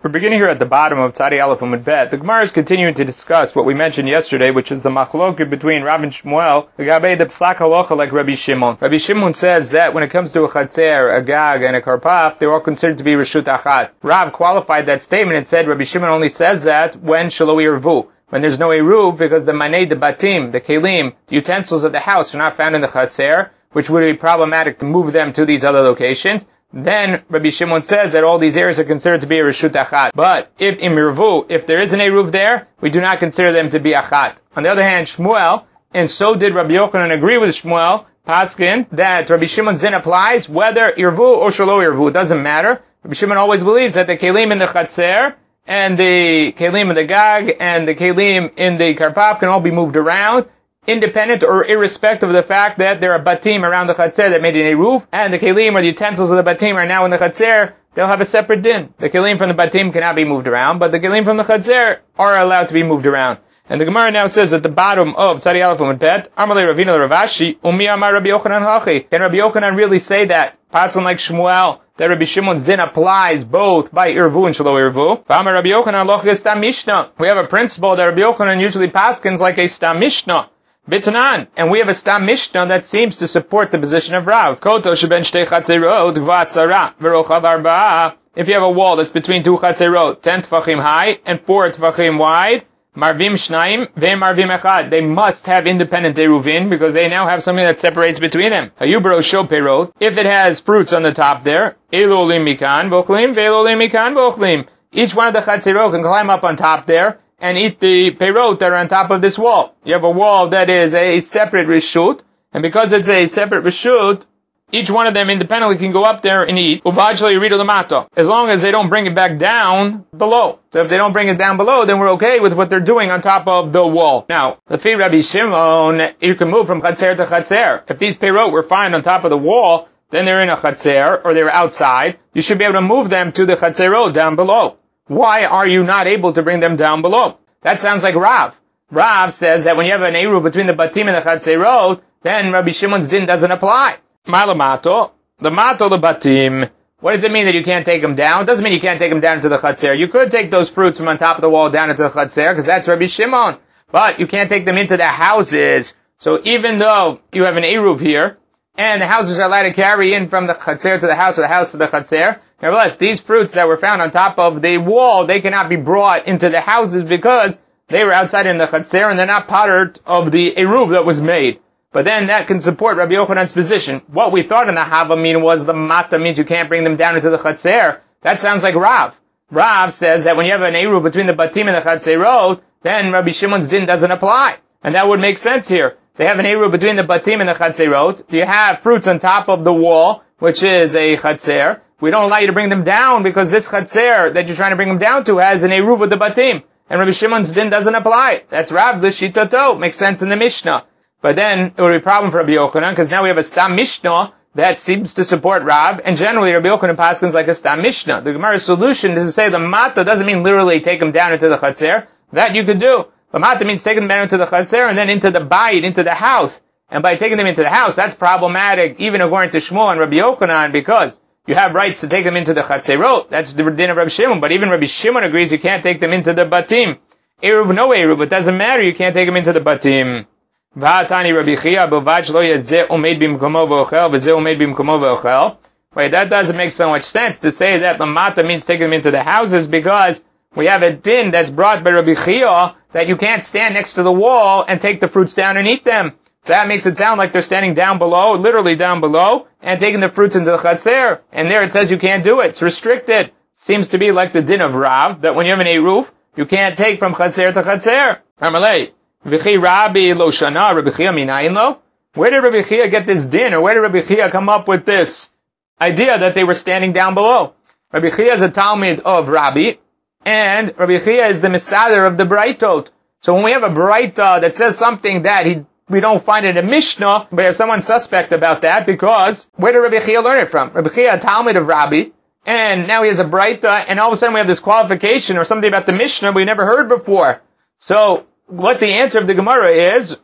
We're beginning here at the bottom of Tzadi Aleph Amud Bet. The Gemara is continuing to discuss what we mentioned yesterday, which is the machloket between Rav and Shmuel, Gabei the Psak Halacha like Rabbi Shimon. Rabbi Shimon says that when it comes to a Chatzer, a Gag, and a Karpaf, they're all considered to be Reshut Achat. Rav qualified that statement and said Rabbi Shimon only says that when Shelo Yirvu, when there's no Eruv, because the Manei, the Batim, the Kelim, the utensils of the house are not found in the Chatzer, which would be problematic to move them to these other locations. Then Rabbi Shimon says that all these areas are considered to be a Reshut Achat. But if in Mirvu, if there is an Eruv there, we do not consider them to be Achat. On the other hand, Shmuel, and so did Rabbi Yochanan agree with Shmuel, Paskin, that Rabbi Shimon's din applies whether Irvu or Shelo Irvu. It doesn't matter. Rabbi Shimon always believes that the Kelim in the Chatzer, and the Kelim in the Gag, and the Kelim in the Karpaf can all be moved around, independent or irrespective of the fact that there are batim around the Chatzer that made an Eruv, and the Kelim or the utensils of the batim are now in the Chatzer, they'll have a separate din. The Kelim from the batim cannot be moved around, but the Kelim from the Chatzer are allowed to be moved around. And the Gemara now says at the bottom of Tzadi Aleph Amud Bet, Amalei Ravina Ravashi, Umi Amar Rabbi Yochanan Hachi. Can Rabbi Yochanan really say that? Paskin like Shmuel, that Rabbi Shimon's din applies both by Irvu and Shelo Irvu. V'Amar Rabbi Yochanan Loch is Stam Mishnah. We have a principle that Rabbi Yochanan usually paskins like a Stam Mishnah. Bitanan, and we have a Stam Mishnah that seems to support the position of Rav. Koto sheben shtei chatzerot gvasara v'rochav arba'a. If you have a wall that's between two chatzerot, 10 tfachim high and 4 tfachim wide, marvim shnaim ve'marvim echad. They must have independent eruvin because they now have something that separates between them. Hayubro shel perot. If it has fruits on the top there, elu olim mikan v'ochlim ve'elu olim mikan v'ochlim. Each one of the chatzerot can climb up on top there and eat the perot that are on top of this wall. You have a wall that is a separate reshut, and because it's a separate reshut, each one of them independently can go up there and eat. Uvajli yuridu lamato, as long as they don't bring it back down below. So if they don't bring it down below, then we're okay with what they're doing on top of the wall. Now, the Lefi Rabbi Shimon, you can move from chatzer to chatzer. If these perot were found on top of the wall, then they're in a chatzer, or they're outside, you should be able to move them to the chatzerot down below. Why are you not able to bring them down below? That sounds like Rav. Rav says that when you have an Eruv between the Batim and the Chatzerot, then Rabbi Shimon's din doesn't apply. Malamato, the Mato, the Batim. What does it mean that you can't take them down? It doesn't mean you can't take them down into the Chatzer. You could take those fruits from on top of the wall down into the Chatzer, because that's Rabbi Shimon. But you can't take them into the houses. So even though you have an Eruv here, and the houses are allowed to carry in from the Chatzer to the house or the house to the Chatzer, nevertheless, these fruits that were found on top of the wall, they cannot be brought into the houses because they were outside in the Chatzer and they're not part of the Eruv that was made. But then that can support Rabbi Yochanan's position. What we thought in the Havamim was the Mata means you can't bring them down into the Chatzer. That sounds like Rav. Rav says that when you have an Eruv between the Batim and the Chatzerot, then Rabbi Shimon's din doesn't apply. And that would make sense here. They have an Eruv between the Batim and the Chatzerot. You have fruits on top of the wall, which is a Chatzer. We don't allow you to bring them down because this Chatzer that you're trying to bring them down to has an Eruv with the Batim. And Rabbi Shimon's din doesn't apply. That's Rav L'Shitato. Makes sense in the Mishnah. But then it would be a problem for Rabbi Yochanan because now we have a Stam Mishnah that seems to support Rav. And generally Rabbi Yochanan paskins like a Stam Mishnah. The Gemara's solution is to say the Mata doesn't mean literally take them down into the Chatzer. That you could do. The Mata means taking them down into the Chatzer and then into the Bayit, into the house. And by taking them into the house, that's problematic even according to Shmuel and Rabbi Yochanan because you have rights to take them into the Chatzerot. That's the din of Rabbi Shimon. But even Rabbi Shimon agrees you can't take them into the Batim. Eruv, no Eruv. It doesn't matter. You can't take them into the Batim. V'hatani Rabbi Chia b'vaj lo yezeh umed b'mkomo v'ochel v'zeh umed b'mkomo v'ochel. Wait, that doesn't make so much sense to say that the Mata means take them into the houses because we have a din that's brought by Rabbi Chia that you can't stand next to the wall and take the fruits down and eat them. So that makes it sound like they're standing down below, literally down below, and taking the fruits into the Chatzer. And there it says you can't do it. It's restricted. Seems to be like the din of Rav, that when you have an Eruv, you can't take from Chatzer to Chatzer. Amalei, V'chi Rabbi lo shana, Rabbi Chia minayin lo? Where did Rabbi Chia get this din, or where did Rabbi Chia come up with this idea that they were standing down below? Rabbi Chia is a Talmud of Rabbi, and Rabbi Chia is the Mesader of the Braitot. So when we have a Braita that says something that we don't find it in a Mishnah, but there's someone suspect about that because where did Rabbi Chia learn it from? Rabbi Chia, a Talmud of Rabbi, and now he has a Braita, and all of a sudden we have this qualification or something about the Mishnah we never heard before. So what the answer of the Gemara is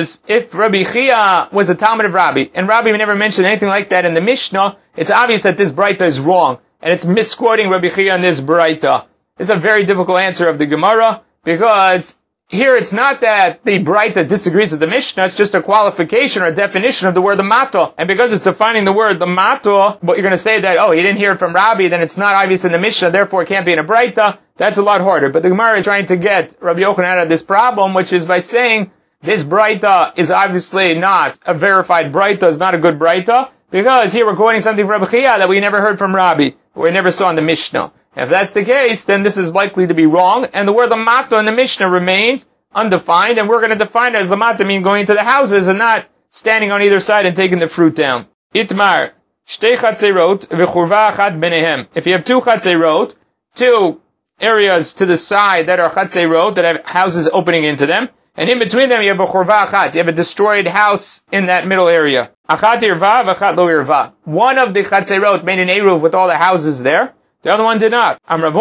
if Rabbi Chia was a Talmud of Rabbi, and Rabbi never mentioned anything like that in the Mishnah, it's obvious that this Braita is wrong, and it's misquoting Rabbi Chia in this Braita. This is a very difficult answer of the Gemara, because here it's not that the Braita disagrees with the Mishnah, it's just a qualification or a definition of the word the mato. And because it's defining the word the mato, but you're going to say that, oh, he didn't hear it from Rabbi, then it's not obvious in the Mishnah, therefore it can't be in a Braita. That's a lot harder. But the Gemara is trying to get Rabbi Yochanan out of this problem, which is by saying this Braita is obviously not a verified Braita, is not a good Braita, because here we're quoting something from Rabbi Chia that we never heard from Rabbi, we never saw in the Mishnah. If that's the case, then this is likely to be wrong, and the word lamato in the Mishnah remains undefined, and we're going to define it as lamato mean going into the houses and not standing on either side and taking the fruit down. Itmar, shtei chatzerot v'churva achat benehem. If you have two chatzerot, two areas to the side that are chatzerot, that have houses opening into them, and in between them you have a churva achat, you have a destroyed house in that middle area. Achat irva v'achat lo irva. One of the chatzerot made an eruv with all the houses there, the other one did not. We give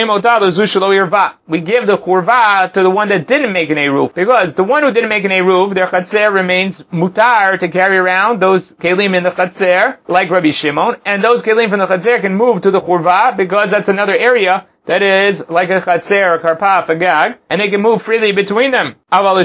the churva to the one that didn't make an eruv, because the one who didn't make an eruv, their chatzer remains mutar to carry around those kelim in the chatzer, like Rabbi Shimon, and those kelim from the chatzer can move to the churva, because that's another area that is like a chatzer, a karpaf, a gag, and they can move freely between them. But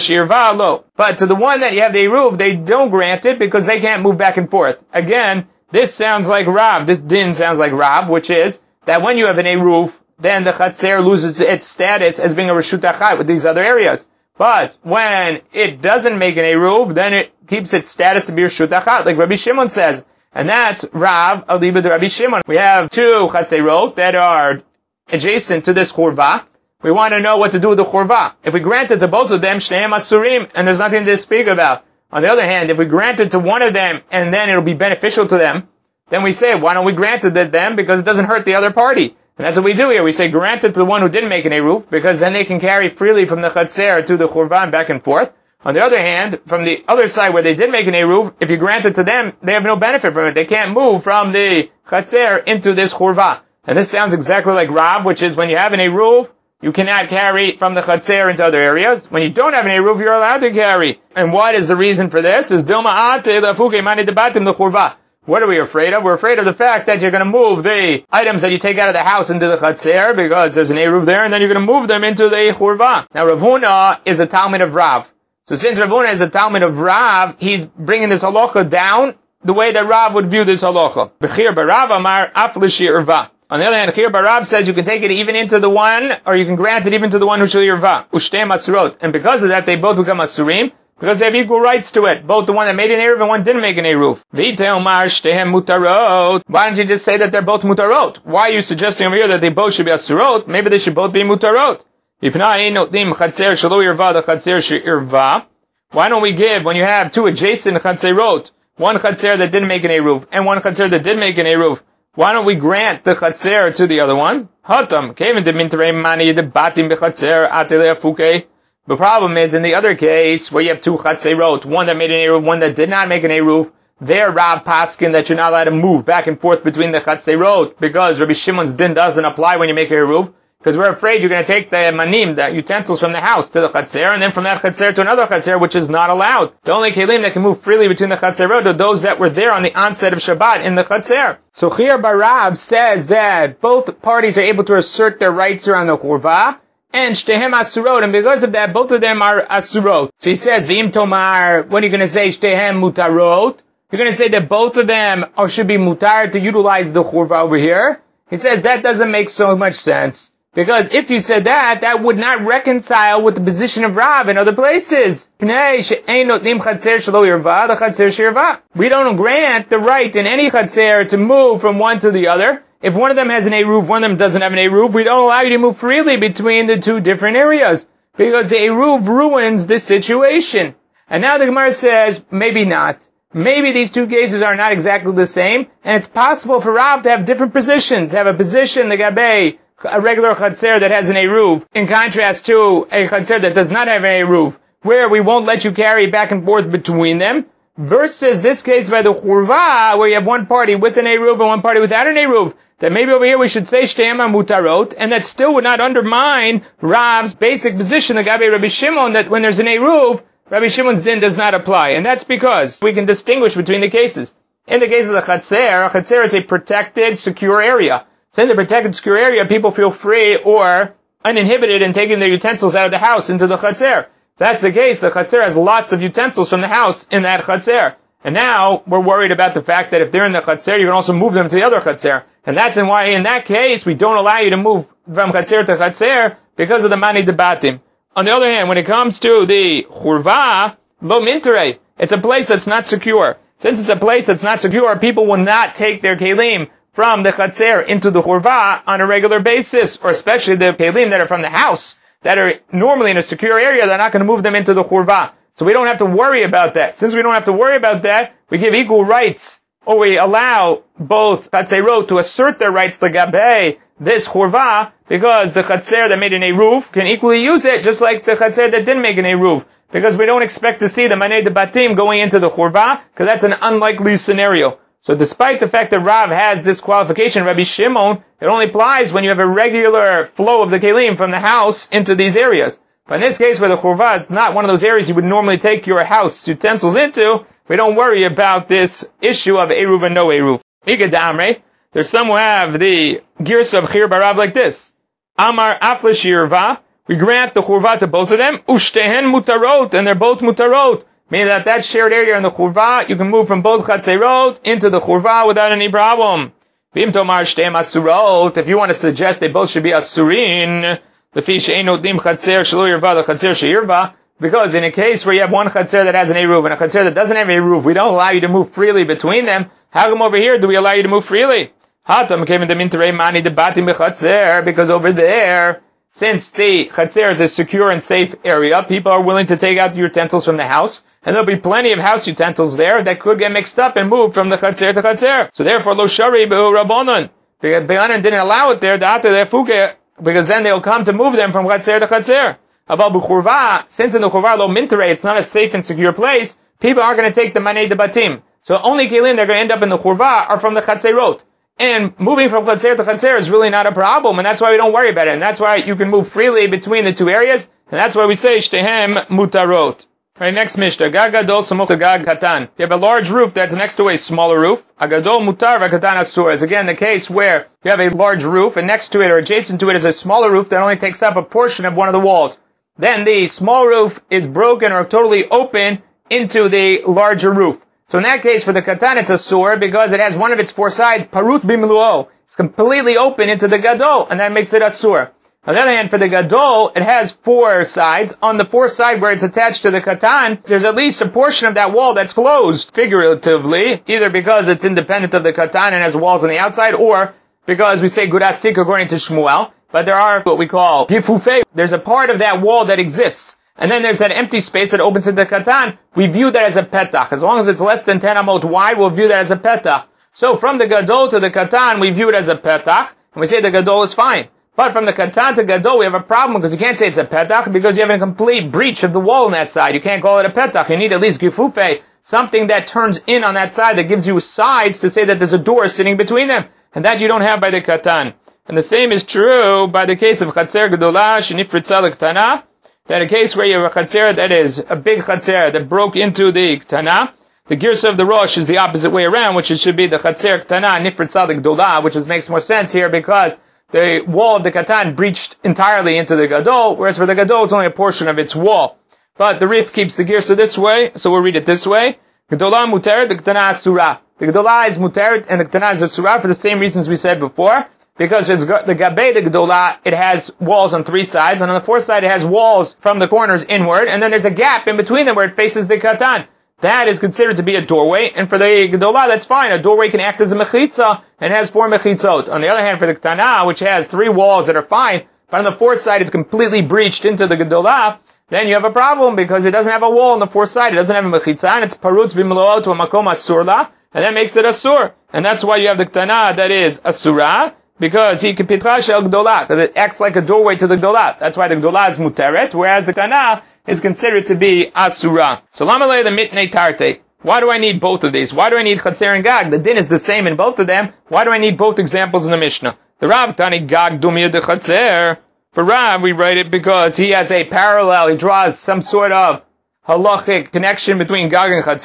to the one that you have the eruv, they don't grant it because they can't move back and forth. Again, this sounds like Rav. This din sounds like Rav, which is that when you have an eruv, then the chatzer loses its status as being a reshut achat with these other areas. But when it doesn't make an eruv, then it keeps its status to be reshut achat, like Rabbi Shimon says. And that's Rav aliba de Rabbi Shimon. We have two chatzerot that are adjacent to this churva. We want to know what to do with the churva. If we grant it to both of them, shneim asurim, and there's nothing to speak about. On the other hand, if we grant it to one of them, and then it'll be beneficial to them, then we say, why don't we grant it to them? Because it doesn't hurt the other party. And that's what we do here. We say, grant it to the one who didn't make an eruv, because then they can carry freely from the chatzer to the churvan back and forth. On the other hand, from the other side where they did make an eruv, if you grant it to them, they have no benefit from it. They can't move from the chatzer into this churva. And this sounds exactly like Rav, which is when you have an eruv, you cannot carry from the chatzer into other areas. When you don't have an eruv, you're allowed to carry. And what is the reason for this? Is Dilma ate lafuke mani debatim the churva. What are we afraid of? We're afraid of the fact that you're going to move the items that you take out of the house into the chatzer, because there's an eruv there, and then you're going to move them into the churva. Now Rav Huna is a talmid of Rav. So since Rav Huna is a talmid of Rav, he's bringing this halacha down the way that Rav would view this halacha. Bechir barav amar af l'shirva. On the other hand, Chir Barav says you can take it even into the one, or you can grant it even to the one who shel yirva. Ushtem asurot. And because of that, they both become asurim, because they have equal rights to it. Both the one that made an eruv and one didn't make an eruv. V'iteomar shtehem mutarot. Why don't you just say that they're both mutarot? Why are you suggesting over here that they both should be asurot? Maybe they should both be mutarot. Why don't we give, when you have two adjacent chatzerot, one chatzer that didn't make an eruv, and one chatzer that did make an eruv, why don't we grant the chatzer to the other one? Hatam, the problem is, in the other case, where you have two chatzerot, one that made an eruv, one that did not make an eruv, there Rav Paskin that you're not allowed to move back and forth between the chatzerot, because Rabbi Shimon's din doesn't apply when you make an eruv, because we're afraid you're going to take the manim, the utensils from the house to the chatzer, and then from that chatzer to another chatzer, which is not allowed. The only kelim that can move freely between the chatzerot are those that were there on the onset of Shabbat in the chatzer. So Chir Barav says that both parties are able to assert their rights around the churva, and shtehem asurot, and because of that, both of them are asurot. So he says, v'im tomar, what are you going to say, shtehem mutarot? You're going to say that both of them should be mutar to utilize the churva over here? He says that doesn't make so much sense. Because if you said that, that would not reconcile with the position of Rav in other places. We don't grant the right in any chatzer to move from one to the other. If one of them has an eruv, one of them doesn't have an eruv, we don't allow you to move freely between the two different areas. Because the eruv ruins the situation. And now the Gemara says, maybe not. Maybe these two cases are not exactly the same, and it's possible for Rav to have different positions. Have a position, the Gabay, a regular chatzer that has an eruv, in contrast to a chatzer that does not have an eruv, where we won't let you carry back and forth between them, versus this case by the churva, where you have one party with an eruv and one party without an eruv. That maybe over here we should say shtehem mutarot, and that still would not undermine Rav's basic position, the Gabi Rabbi Shimon, that when there's an eruv, Rabbi Shimon's din does not apply. And that's because we can distinguish between the cases. In the case of the chatzer, a chatzer is a protected, secure area. So in the protected secure area, people feel free or uninhibited in taking their utensils out of the house into the chatzer. If that's the case, the chatzer has lots of utensils from the house in that chatzer. And now we're worried about the fact that if they're in the chatzer, you can also move them to the other chatzer. And that's why in that case, we don't allow you to move from chatzer to chatzer because of the mani debatim. On the other hand, when it comes to the churva, lo mintere, it's a place that's not secure. Since it's a place that's not secure, people will not take their kelim from the chatzer into the churva on a regular basis, or especially the kelim that are from the house, that are normally in a secure area, they're not going to move them into the churva. So we don't have to worry about that. Since we don't have to worry about that, we give equal rights, or we allow both chatzerot to assert their rights to gabei this churva, because the chatzer that made an eruv can equally use it, just like the chatzer that didn't make an eruv. Because we don't expect to see the manei debatim going into the churva, because that's an unlikely scenario. So despite the fact that Rav has this qualification, Rabbi Shimon, it only applies when you have a regular flow of the kelim from the house into these areas. But in this case, where the churva is not one of those areas you would normally take your house utensils into, we don't worry about this issue of eruv and no eruv. Ikad there's some who have the girsa of Chir Barav like this. Amar afle shirva, we grant the churva to both of them, ushtehen mutarot, and they're both mutarot. Meaning that shared area in the churva, you can move from both chatzerot into the churva without any problem. V'im tomar shtehem asurot, if you want to suggest they both should be asurin, because in a case where you have one chatzer that has an eruv and a chatzer that doesn't have an eruv, we don't allow you to move freely between them. How come over here do we allow you to move freely? Because over there, since the chatzer is a secure and safe area, people are willing to take out the utensils from the house, and there'll be plenty of house utensils there that could get mixed up and moved from the chatzer to chatzer. So therefore, lo shari behu rabbanon. Be'anan didn't allow it there, because then they'll come to move them from chatzer to chatzer. Since in the churva lo mintere, it's not a safe and secure place, people aren't going to take the manei debatim. So only kelim they're going to end up in the churva are from the chatzerot. And moving from chatzer to chatzer is really not a problem, and that's why we don't worry about it. And that's why you can move freely between the two areas, and that's why we say shtehem mutarot. Alright, next Mishnah. Gag gadol samuch gag katan. You have a large roof that's next to a smaller roof. Agadol mutar v'katan asur. Is again the case where you have a large roof, and next to it or adjacent to it is a smaller roof that only takes up a portion of one of the walls. Then the small roof is broken or totally open into the larger roof. So in that case, for the katan, it's asur because it has one of its four sides, parut bimluo. It's completely open into the gadol, and that makes it asur. On the other hand, for the gadol, it has four sides. On the fourth side where it's attached to the katan, there's at least a portion of that wall that's closed, figuratively, either because it's independent of the katan and has walls on the outside, or because we say gurasik according to Shmuel. But there are what we call gifufei. There's a part of that wall that exists. And then there's that empty space that opens into the katan. We view that as a petach. As long as it's less than 10 amot wide, we'll view that as a petach. So from the gadol to the katan, we view it as a petach, and we say the gadol is fine. But from the katan to gadol, we have a problem because you can't say it's a petach because you have a complete breach of the wall on that side. You can't call it a petach. You need at least gifufei, something that turns in on that side that gives you sides to say that there's a door sitting between them. And that you don't have by the katan. And the same is true by the case of chatzer gedola shenifritza l'ktana. That a case where you have a chatzer that is a big chatzer that broke into the ktana. The girsa of the rosh is the opposite way around, which it should be the chatzer ktana nifritza l'gdola, which makes more sense here because the wall of the katan breached entirely into the gadol, whereas for the gadol it's only a portion of its wall. But the Rif keeps the girsa this way, so we'll read it this way. Gedola muteret, the ktana asura. The gedola is muteret and the ktana is asura for the same reasons we said before. Because there's the gabei, the gedola, it has walls on three sides, and on the fourth side it has walls from the corners inward, and then there's a gap in between them where it faces the katan. That is considered to be a doorway, and for the gedola, that's fine. A doorway can act as a mechitza, and has four mechitzot. On the other hand, for the ktana, which has three walls that are fine, but on the fourth side is completely breached into the gedola, then you have a problem, because it doesn't have a wall on the fourth side, it doesn't have a mechitza, and it's parutz bimlo'o to a makom asurla, and that makes it asur. And that's why you have the ktana that is asura, because he kipitra shel gdola, because it acts like a doorway to the gdola. That's why the gdola is muteret, whereas the ktana is considered to be asura. So lamalei the mitnei tarte. Why do I need both of these? Why do I need chatzer and gag? The din is the same in both of them. Why do I need both examples in the Mishnah? The Rav tani gag dumia de chatzer. For Rav, we write it because he has a parallel. He draws some sort of halachic connection between gag and chatzer.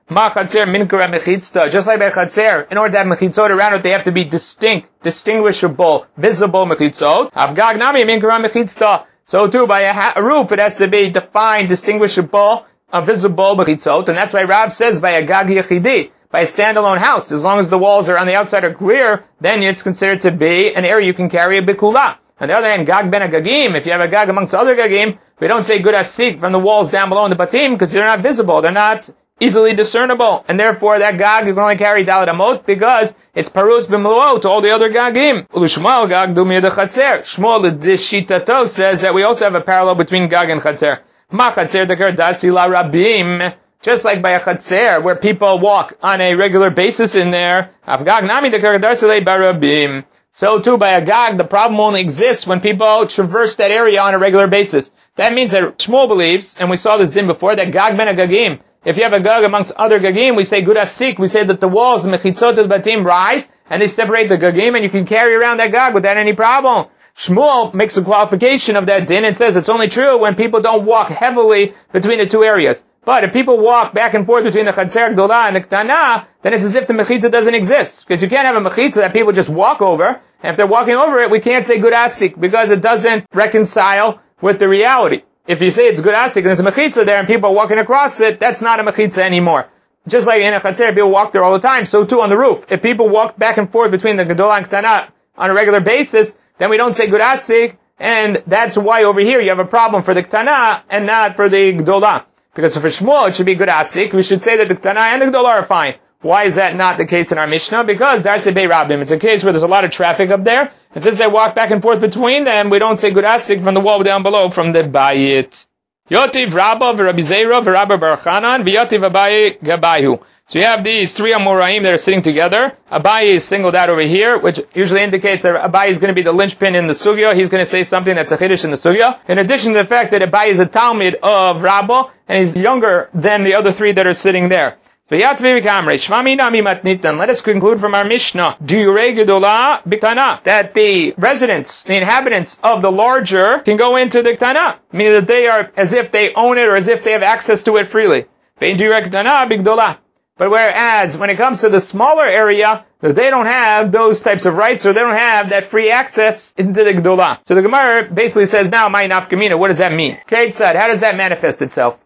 Ma chatzer min kara mechitzta. Just like by chatzer, in order to have mechitzot around it, they have to be distinct, distinguishable, visible mechitzot. Avgag nami min kara mechitzta. So too, by a roof, it has to be defined, distinguishable, visible mechitzot. And that's why Rav says by a gag yechidi, by a standalone house, as long as the walls are on the outside are clear, then it's considered to be an area you can carry a bikula. On the other hand, gag ben agagim, if you have a gag amongst other gagim, we don't say good asik from the walls down below in the batim, because they're not visible, they're not easily discernible, and therefore that gag you can only carry dalet amot because it's parus b'mluo to all the other gagim. U'shmuel gag dumiyad chatzer. Shmuel l'dishitato says that we also have a parallel between gag and chatzer. Ma chatzer dekar dasi la rabim. Just like by a chatzer, where people walk on a regular basis in there, avgag nami dekar dasi le barabim. So too, by a gag, the problem only exists when people traverse that area on a regular basis. That means that Shmuel believes, and we saw this din before, that gag ben agagim. If you have a gag amongst other gagim, we say good asik, we say that the walls, the mechitzot of the batim rise, and they separate the gagim, and you can carry around that gag without any problem. Shmuel makes a qualification of that din and says it's only true when people don't walk heavily between the two areas. But if people walk back and forth between the Chatzer Gdolah and the Ktana, then it's as if the Mechitza doesn't exist. Because you can't have a Mechitza that people just walk over, and if they're walking over it, we can't say good asik, because it doesn't reconcile with the reality. If you say it's good asik and there's a Mechitza there and people are walking across it, that's not a Mechitza anymore. Just like in a Chatzer, people walk there all the time, so too on the roof. If people walk back and forth between the Gdolah and Ktana on a regular basis, then we don't say good asik, and that's why over here you have a problem for the Ktana and not for the Gdolah. Because for Shmuel it should be good asik, we should say that the Ktana and the Gdolah are fine. Why is that not the case in our Mishnah? Because that's a Bei Rabbim. It's a case where there's a lot of traffic up there, and since they walk back and forth between them, we don't say good asik from the wall down below, from the bayit. Yotiv Rabba v'Rabbi Zeira v'Rabba Bar Chanan v'Yotiv Abaye Gabayu. So you have these three Amoraim that are sitting together. Abaye is singled out over here, which usually indicates that Abaye is going to be the linchpin in the sugya. He's going to say something that's a chiddush in the sugya. In addition to the fact that Abaye is a Talmid of Rabba, and he's younger than the other three that are sitting there. Let us conclude from our Mishnah that the residents, the inhabitants of the larger can go into the Ktana, meaning that they are as if they own it or as if they have access to it freely. But whereas when it comes to the smaller area, they don't have those types of rights, or they don't have that free access into the Gdolah. So the Gemara basically says now, my nafkamina, what does that mean? Keitzad, how does that manifest itself?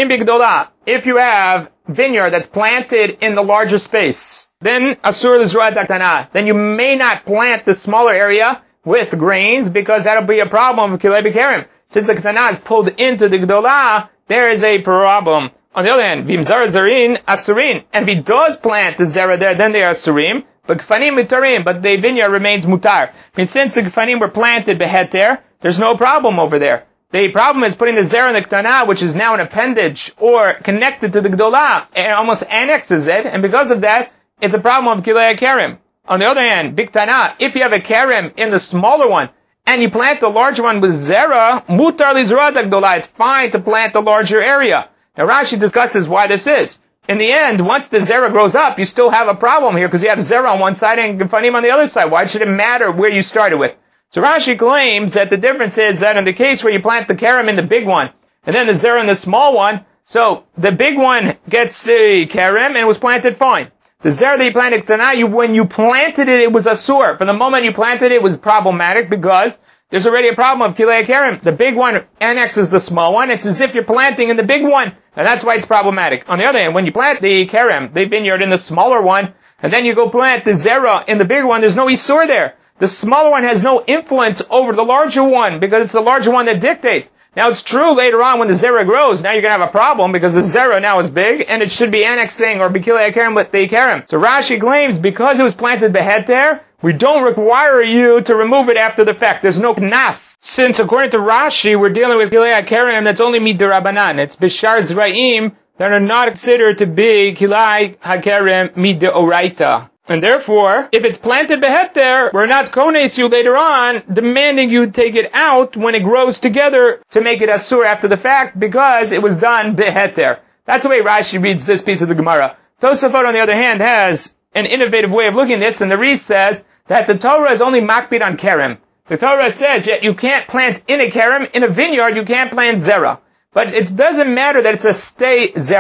If you have vineyard that's planted in the larger space, then asur l'zruat haktana, then you may not plant the smaller area with grains, because that'll be a problem of kilei b'kerem. Since the ktana is pulled into the Gdolah, there is a problem. On the other hand, v'imzar zarin asurin, and if he does plant the zera there, then they are asurim. But gfanim mutarim, but the vineyard remains mutar. I mean, since the gfanim were planted beheter, there's no problem over there. The problem is putting the zera in the ktana, which is now an appendage or connected to the gdolah, and almost annexes it, and because of that, it's a problem of kilei kerem. On the other hand, big ktana, if you have a kerem in the smaller one, and you plant the larger one with zera, mutar lizrat gdolah, it's fine to plant the larger area. Now Rashi discusses why this is. In the end, once the zera grows up, you still have a problem here, because you have zera on one side and gefanim on the other side. Why should it matter where you started with? So Rashi claims that the difference is that in the case where you plant the kerem in the big one, and then the zera in the small one, so the big one gets the kerem and it was planted fine. The zera that you planted ktana, when you planted it, it was asur. From the moment you planted it, it was problematic because there's already a problem of kilei kerem. The big one annexes the small one. It's as if you're planting in the big one, and that's why it's problematic. On the other hand, when you plant the kerem, the vineyard in the smaller one, and then you go plant the zera in the big one, there's no isur there. The smaller one has no influence over the larger one, because it's the larger one that dictates. Now it's true later on when the zera grows, now you're going to have a problem because the zera now is big and it should be annexing or bikilei kerem with the kerem. So Rashi claims because it was planted beheter, we don't require you to remove it after the fact. There's no knas. Since according to Rashi, we're dealing with kilei kerem that's only midirabanan. It's bishar zraim that are not considered to be kilei hakerem midoraita. And therefore, if it's planted beheter, we're not kones you later on, demanding you take it out when it grows together to make it asur after the fact, because it was done beheter. That's the way Rashi reads this piece of the Gemara. Tosafot, on the other hand, has an innovative way of looking at this, and the Reese says that the Torah is only makbid on kerem. The Torah says that you can't plant in a kerem, in a vineyard you can't plant zera. But it doesn't matter that it's a stay zera.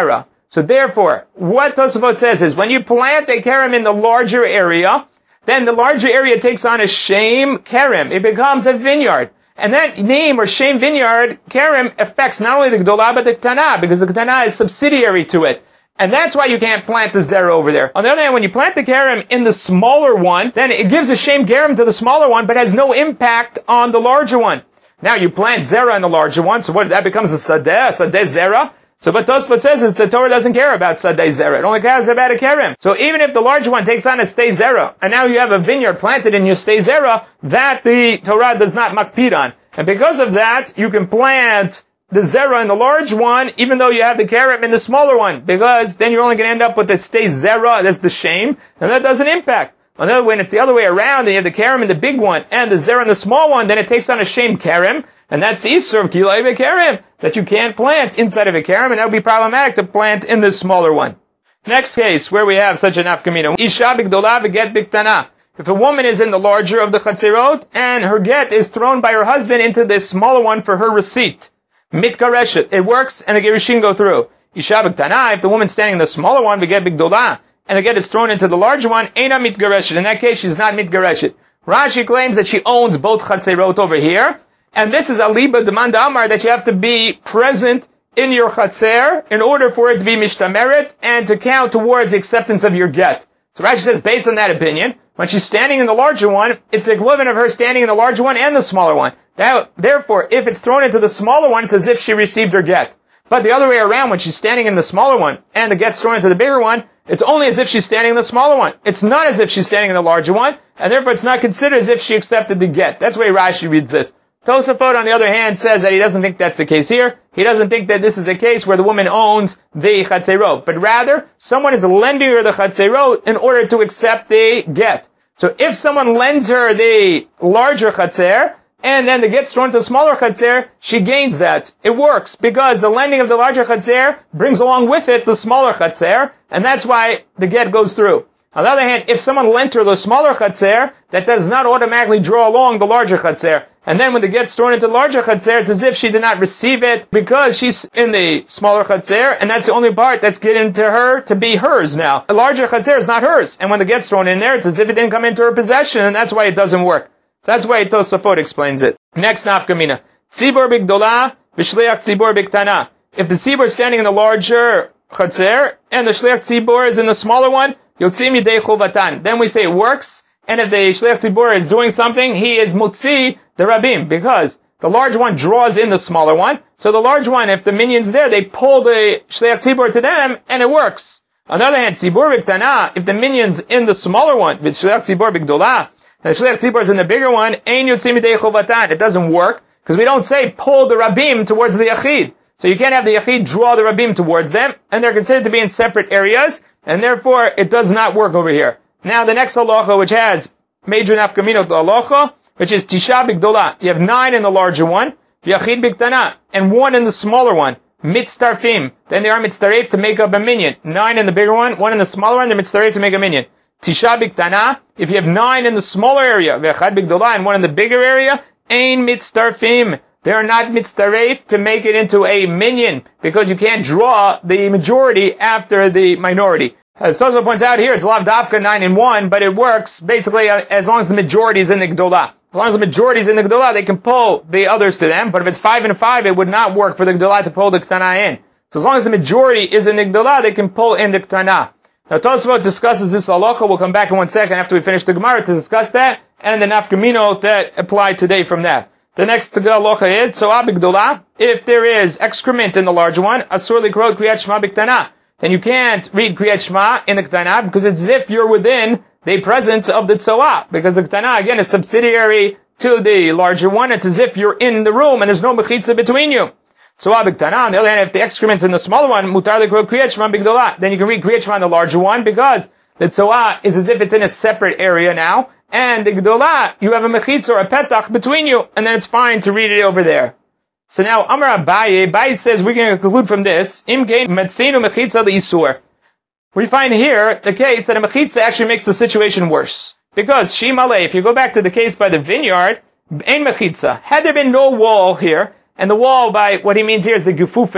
So therefore, what Tosafot says is, when you plant a kerem in the larger area, then the larger area takes on a shem kerem. It becomes a vineyard. And that name or shem vineyard, kerem, affects not only the gdolah but the ktana, because the ktana is subsidiary to it. And that's why you can't plant the zera over there. On the other hand, when you plant the kerem in the smaller one, then it gives a shem kerem to the smaller one, but has no impact on the larger one. Now you plant zera in the larger one, so that becomes a sadeh zera. So what Tosfot says is the Torah doesn't care about sadeh zera. It only cares about a kerem. So even if the larger one takes on a stay zera, and now you have a vineyard planted in your stay zera, that the Torah does not makpid on. And because of that, you can plant the zera in the large one, even though you have the kerem in the smaller one, because then you're only going to end up with the stay zera, that's the shame, and that doesn't impact. On the other way, when it's the other way around, and you have the kerem in the big one, and the zera in the small one, then it takes on a shame kerem, and that's the issur of kilei v'kerem, that you can't plant inside of a kerem, and that would be problematic to plant in the smaller one. Next case, where we have such an nafkamina. Isha b'gdolah v'get b'ktana. If a woman is in the larger of the chatzirot, and her get is thrown by her husband into the smaller one for her receipt, mitgareshet, it works, and the gerushin go through. Isha b'ktana, if the woman's standing in the smaller one, v'get b'gdolah, and the get is thrown into the larger one, eina mitgareshet. In that case, she's not mitgareshet. Rashi claims that she owns both chatzirot over here, and this is a liba demand amar, that you have to be present in your chatzer in order for it to be mishtameret and to count towards the acceptance of your get. So Rashi says, based on that opinion, when she's standing in the larger one, it's the equivalent of her standing in the larger one and the smaller one. Therefore, if it's thrown into the smaller one, it's as if she received her get. But the other way around, when she's standing in the smaller one and the get's thrown into the bigger one, it's only as if she's standing in the smaller one. It's not as if she's standing in the larger one, and therefore it's not considered as if she accepted the get. That's the way Rashi reads this. Tosafot, on the other hand, says that he doesn't think that's the case here. He doesn't think that this is a case where the woman owns the chatzerot, but rather, someone is lending her the chatzerot in order to accept the get. So if someone lends her the larger chatzer, and then the get's thrown to the smaller chatzer, she gains that. It works, because the lending of the larger chatzer brings along with it the smaller chatzer, and that's why the get goes through. On the other hand, if someone lent her the smaller chatzer, that does not automatically draw along the larger chatzer. And then when the get's thrown into the larger chatzer, it's as if she did not receive it because she's in the smaller chatzer, and that's the only part that's getting to her to be hers now. The larger chatzer is not hers, and when the get's thrown in there, it's as if it didn't come into her possession, and that's why it doesn't work. So that's why Tosafot explains it. Next nafkamina. Tzibor b'gdolah, v'shliach tzibor b'ktana. If the tzibor is standing in the larger chatzer, and the shliach tzibor is in the smaller one, yotzim yidei chuvatan. Then we say it works, and if the shliach tzibor is doing something, he is mutzi the rabim, because the large one draws in the smaller one. So the large one, if the minion's there, they pull the shliach tzibor to them, and it works. On the other hand, tzibor b'ktana, if the minion's in the smaller one, with shliach tzibor b'gdolah, and the shliach tzibor is in the bigger one, ein yotzim yidei chuvatan. It doesn't work, because we don't say pull the rabim towards the yachid. So you can't have the yachid draw the rabim towards them, and they're considered to be in separate areas, and therefore it does not work over here. Now the next halacha, which has major nafkamino to halacha, which is tisha b'gdolah. You have 9 in the larger one, yachid b'ktana, and 1 in the smaller one. Mitztarfim. Then they are mitztaref to make up a minyan. 9 in the bigger one, 1 in the smaller one, they're mitztaref to make a minyan. Tisha b'ktana, if you have 9 in the smaller area, v'echad b'gdolah, and 1 in the bigger area, ein mitztarfim. They are not mitztaref to make it into a minyan, because you can't draw the majority after the minority. As Tosafot points out here, it's lav dafka 9 and 1, but it works basically as long as the majority is in the gdolah. As long as the majority is in the gdolah, they can pull the others to them, but if it's 5 and 5, it would not work for the gdolah to pull the ktana in. So as long as the majority is in the gdolah, they can pull in the ktana. Now Tosafot discusses this halacha. We'll come back in 1 second after we finish the Gemara to discuss that, and the nafkamino that apply today from that. The next halacha is, so abigdolah, if there is excrement in the large one, asur likrot kriyat shema b'ktana, then you can't read kriyat shema in the ktana, because it's as if you're within the presence of the tzoah, because the ktana, again, is subsidiary to the larger one. It's as if you're in the room and there's no mechitza between you. Tzoah b'ktana, on the other hand, if the excrement's in the smaller one, mutar likrot kriyat shema b'gdolah, then you can read kriyat shema in the larger one, because the tzoah is as if it's in a separate area now, and the gdolah, you have a mechitza or a petach between you, and then it's fine to read it over there. So now, Amar Abaye says, we're going to conclude from this, Im gein metzinu mechitza le'isur. We find here the case that a mechitza actually makes the situation worse. Because, Shimale, if you go back to the case by the vineyard, ein mechitza. Had there been no wall here, and the wall by, what he means here is the gefufe,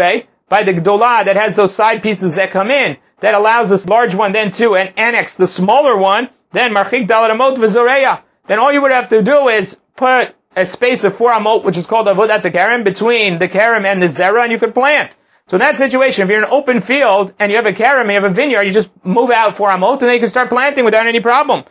by the Gdolah that has those side pieces that come in, that allows this large one then to annex the smaller one, then Marchik Dalet Amot V'Zoreya. Then all you would have to do is put a space of 4 amot, which is called Avodat HaKerem, between the Kerem and the Zera, and you could plant. So in that situation, if you're in an open field, and you have a Kerem, you have a vineyard, you just move out 4 amot, and then you can start planting without any problem.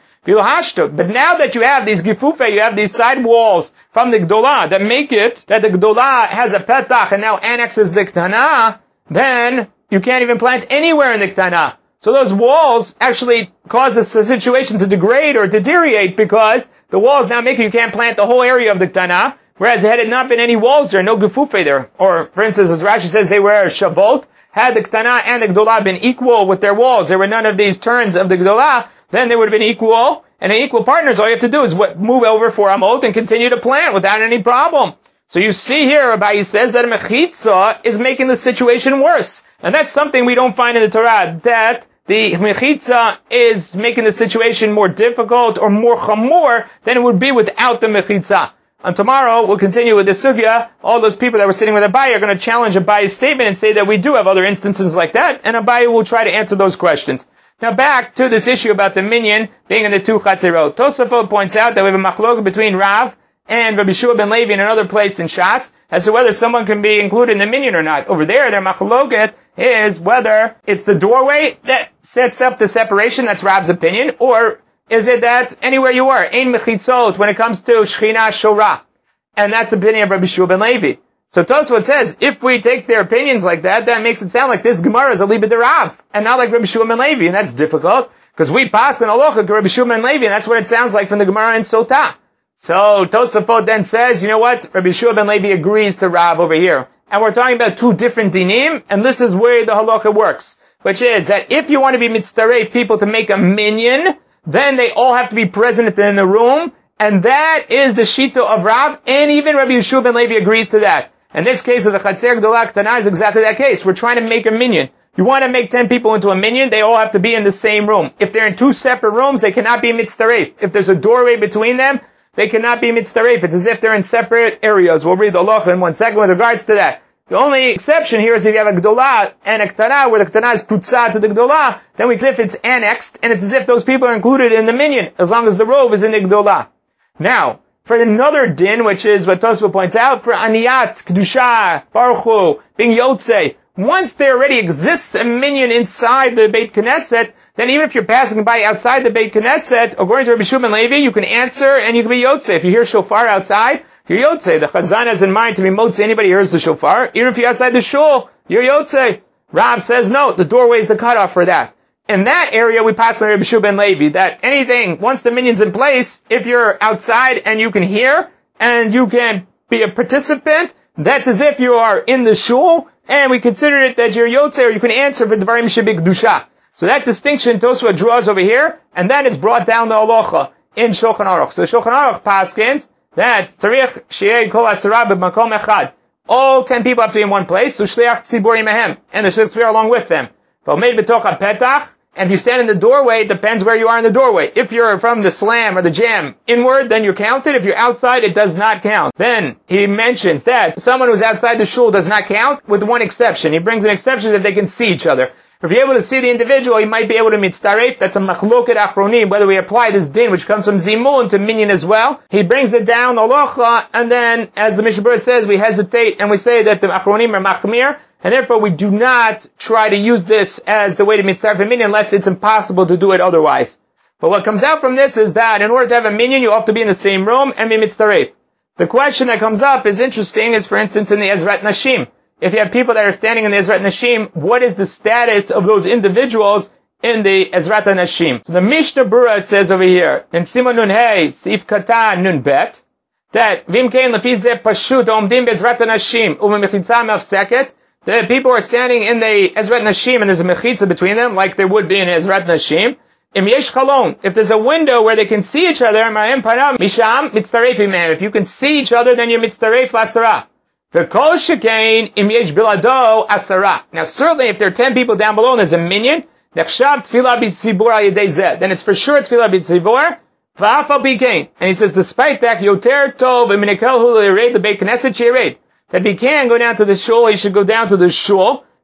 But now that you have these Gifufe, you have these side walls from the Gdolah that make it that the Gdolah has a Petach and now annexes the Ktana, then you can't even plant anywhere in the Ktana. So those walls actually cause the situation to degrade or deteriorate because the walls now make you can't plant the whole area of the Ktana, whereas there had not been any walls there, no Gefufe there. Or, for instance, as Rashi says, they were Shavot. Had the Ktana and the Gdolah been equal with their walls, there were none of these turns of the Gdolah, then they would have been equal, and in equal partners, all you have to do is move over 4 amot and continue to plant without any problem. So you see here, Abaye says that a mechitza is making the situation worse. And that's something we don't find in the Torah, that the mechitza is making the situation more difficult or more chamor than it would be without the mechitza. And tomorrow, we'll continue with the sugya. All those people that were sitting with Abaye are going to challenge Abaye's statement and say that we do have other instances like that, and Abaye will try to answer those questions. Now back to this issue about the minyan being in the 2 chatzerot. Tosafot points out that we have a machlok between Rav and Rabbi Shua ben Levi in another place in Shas as to whether someone can be included in the minyan or not. Over there, their machloket is whether it's the doorway that sets up the separation, that's Rav's opinion, or is it that anywhere you are, ein mechitzot, when it comes to Shechina Shorah. And that's the opinion of Rabbi Shua ben Levi. So Tosfot says, if we take their opinions like that, that makes it sound like this Gemara is a Liba de Rav, and not like Rabbi Shua ben Levi, and that's difficult, because we pass in Halacha to Rabbi Shua ben Levi, and that's what it sounds like from the Gemara in Sotah. So Tosfot then says, you know what, Rabbi Shua ben Levi agrees to Rav over here. And we're talking about 2 different dinim, and this is where the Halacha works, which is that if you want to be mitzaref people to make a minyan, then they all have to be present in the room, and that is the Shita of Rav, and even Rabbi Yeshua ben Levi agrees to that. In this case of the Chatzer Gdolah Ktana is exactly that case. We're trying to make a minyan. You want to make 10 people into a minyan, they all have to be in the same room. If they're in 2 separate rooms, they cannot be mitzaref. If there's a doorway between them, they cannot be mitzaref. It's as if they're in separate areas. We'll read the halacha in 1 second with regards to that. The only exception here is if you have a Gdolah and a Ktana, where the Ktana is prutzah to the Gdolah, then it's as if it's annexed, and it's as if those people are included in the minyan, as long as the rove is in the Gdolah. Now, for another din, which is what Tosfot points out, for Aniyat, Kedusha, Baruch Hu, being Yotzei, once there already exists a minyan inside the Beit Knesset, then even if you're passing by outside the Beit Knesset, according to Rabbi Shua ben Levi, you can answer and you can be Yotzei. If you hear shofar outside, you're Yotzei. The Chazan has in mind to be Motzi, anybody hears the shofar. Even if you're outside the shul, you're Yotzei. Rav says no, the doorway is the cutoff for that. In that area, we pass on Rabbi Shua ben Levi, that anything, once the minyan's in place, if you're outside and you can hear, and you can be a participant, that's as if you are in the shul, and we consider it that you're Yotzei, or you can answer for Dvarim Shebik Dusha. So that distinction Tosfot draws over here, and then it's brought down the halacha in Shulchan Aruch. So Shulchan Aruch paskins that Tzarich She'ei Kol Asara B'Makom Echad. All 10 people have to be in one place, so Shliach Tzibur Imehem, and the Shliach Tzibur along with them. V'Omed B'Toch HaPetach, and if you stand in the doorway, it depends where you are in the doorway. If you're from the slam or the jam inward, then you're counted. If you're outside, it does not count. Then he mentions that someone who's outside the shul does not count, with one exception. He brings an exception that they can see each other. If you're able to see the individual, you might be able to mitzaref. That's a machloket achronim, whether we apply this din, which comes from zimun, to minyan as well. He brings it down, halacha, and then, as the Mishnah Berurah says, we hesitate and we say that the achronim are machmir, and therefore we do not try to use this as the way to mitzaref a minyan unless it's impossible to do it otherwise. But what comes out from this is that in order to have a minyan, you have to be in the same room and be mitzaref. The question that comes up is interesting, is for instance in the Ezrat Nashim. If you have people that are standing in the Ezrat Nashim, what is the status of those individuals in the Ezrat Nashim? So the Mishnah Berurah says over here, in Simon Nun Hey, Sif Katan Nun Bet, that Vim Kein Lefi Zeh Pashut Omdim Be'Ezrat Nashim U'Mechitza Mefseket, the people are standing in the Ezrat Nashim and there's a mechitza between them, like there would be in Ezrat Nashim. Im Yesh Chalon, if there's a window where they can see each other, Ma'im Panam Misham Mitztaref Imem. If you can see each other, then you're Mitztaref L'Asara. V'kol shekain im yesh bilado asara. Now certainly if there are 10 people down below and there's a minyan, nechshav tefillah b'tzibur al yedei zeh, then it's for sure tefillah b'tzibur, v'afal b'kein. And he says, despite that, yoter tov v'minekel hu l'yired the Beit Knesset sheyired. That if he can go down to the shul, he should go down to the shul,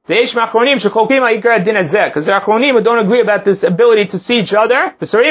Because there are achronim who don't agree about this ability to see each other.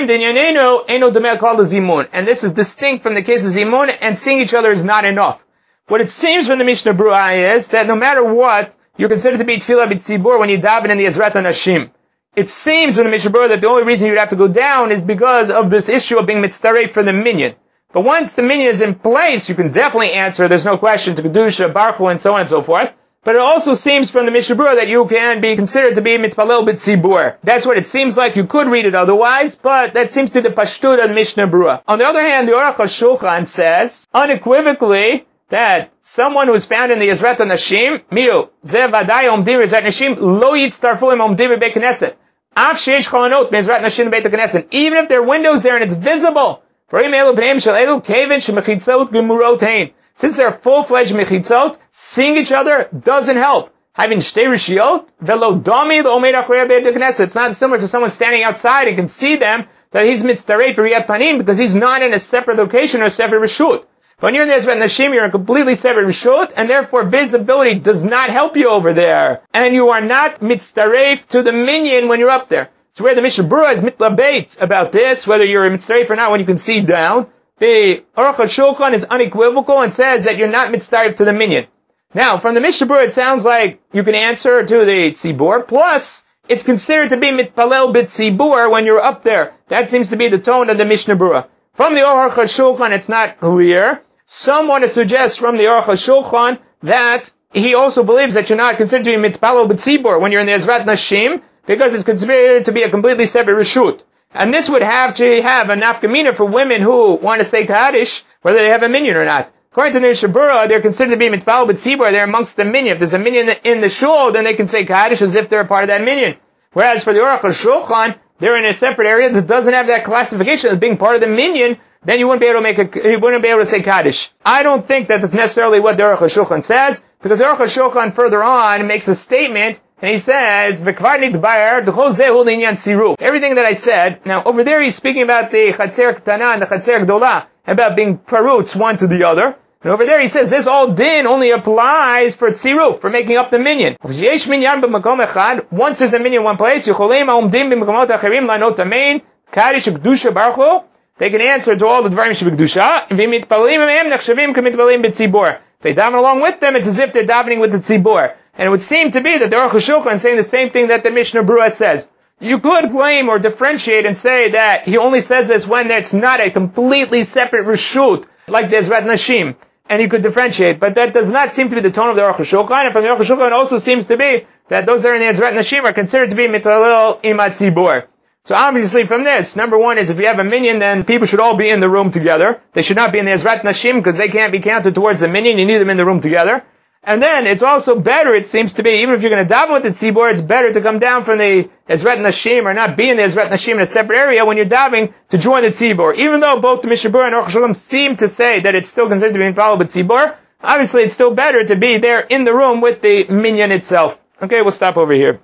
And this is distinct from the case of zimun, and seeing each other is not enough. What it seems from the Mishnah Berurah is that no matter what, you're considered to be tefillah b'tzibur when you daven in the Ezrat HaNashim. It seems from the Mishnah Berurah that the only reason you'd have to go down is because of this issue of being mitzaref for the minyan. But once the minyan is in place, you can definitely answer, there's no question, to Kedusha, Baruch Hu, and so on and so forth. But it also seems from the Mishnah Berurah that you can be considered to be mitpalel b'tzibur. That's what it seems like. You could read it otherwise, but that seems to be the pashtut of Mishnah Berurah. On the other hand, the Aruch HaShulchan says, unequivocally, that someone who is found in the Ezrat HaNashim, miu, ze vaday omdim Ezrat Nashim, lo yitztarfu im omdim b'beit knesset. Af sheish chalonot me'ezrat Nashim b'beit knesset. Even if there are windows there and it's visible, v'rim elu b'neim shel elu kevin shemechitzot gemurot hein. Since they're full-fledged mechitzot, seeing each other doesn't help. Having shtei rishiot, velo dami l'omeid achrei beit knesset. It's not similar to someone standing outside and can see them that he's mitzarei b'riyat panim because he's not in a separate location or a separate rishut. But when you're in the Ezrat Nashim, you're in a completely separate rishut, and therefore visibility does not help you over there. And you are not mitzaref to the minyan when you're up there. So where the Mishnah Berurah is mitlabeit about this, whether you're a mitzaref or not when you can see down, the Aruch HaShulchan is unequivocal and says that you're not mitzaref to the minyan. Now, from the Mishnah Berurah, it sounds like you can answer to the tzibur, plus it's considered to be mitpalel b'tzibur when you're up there. That seems to be the tone of the Mishnah Berurah. From the Aruch HaShulchan, it's not clear. Some want to suggest from the Aruch HaShulchan that he also believes that you're not considered to be mitpalel b'tzibur when you're in the Ezrat Nashim, because it's considered to be a completely separate reshut. And this would have to have a nafkamina for women who want to say Kaddish, whether they have a minyan or not. According to the Mishnah Berurah, they're considered to be mitpalel b'tzibur, they're amongst the minyan. If there's a minyan in the shul, then they can say Kaddish as if they're a part of that minyan. Whereas for the Aruch HaShulchan, they're in a separate area that doesn't have that classification as being part of the minyan, then you wouldn't be able to say Kaddish. I don't think that that's necessarily what the Aruch HaShulchan says, because the Aruch HaShulchan further on makes a statement, and he says, everything that I said, now over there he's speaking about the Chatzer Ketana and the Chatzer Gdolah, about being parutz one to the other. And over there he says, this all din only applies for tziruf, for making up the minyan. Once there's a minyan in one place, they can answer to all the dvarim shebekdusha. If they daven along with them, it's as if they're davening with the tzibur. And it would seem to be that the Aruch HaShulchan is saying the same thing that the Mishnah Berurah says. You could claim or differentiate and say that he only says this when it's not a completely separate reshut, like the Ezrat Nashim. And you could differentiate, but that does not seem to be the tone of the Aruch HaShulchan. And from the Aruch HaShulchan, it also seems to be that those that are in the Ezrat Nashim are considered to be mitalel imat tzibur. So obviously from this, number one is if you have a minyan, then people should all be in the room together. They should not be in the Ezrat Nashim because they can't be counted towards the minyan. You need them in the room together. And then it's also better, it seems to be, even if you're going to daven with the tzibur, it's better to come down from the Ezrat Nashim or not be in the Ezrat Nashim in a separate area when you're davening to join the tzibur. Even though both the Mishnah Berurah and Aruch HaShulchan seem to say that it's still considered to be mitpalel b'tzibur, obviously it's still better to be there in the room with the minyan itself. Okay, we'll stop over here.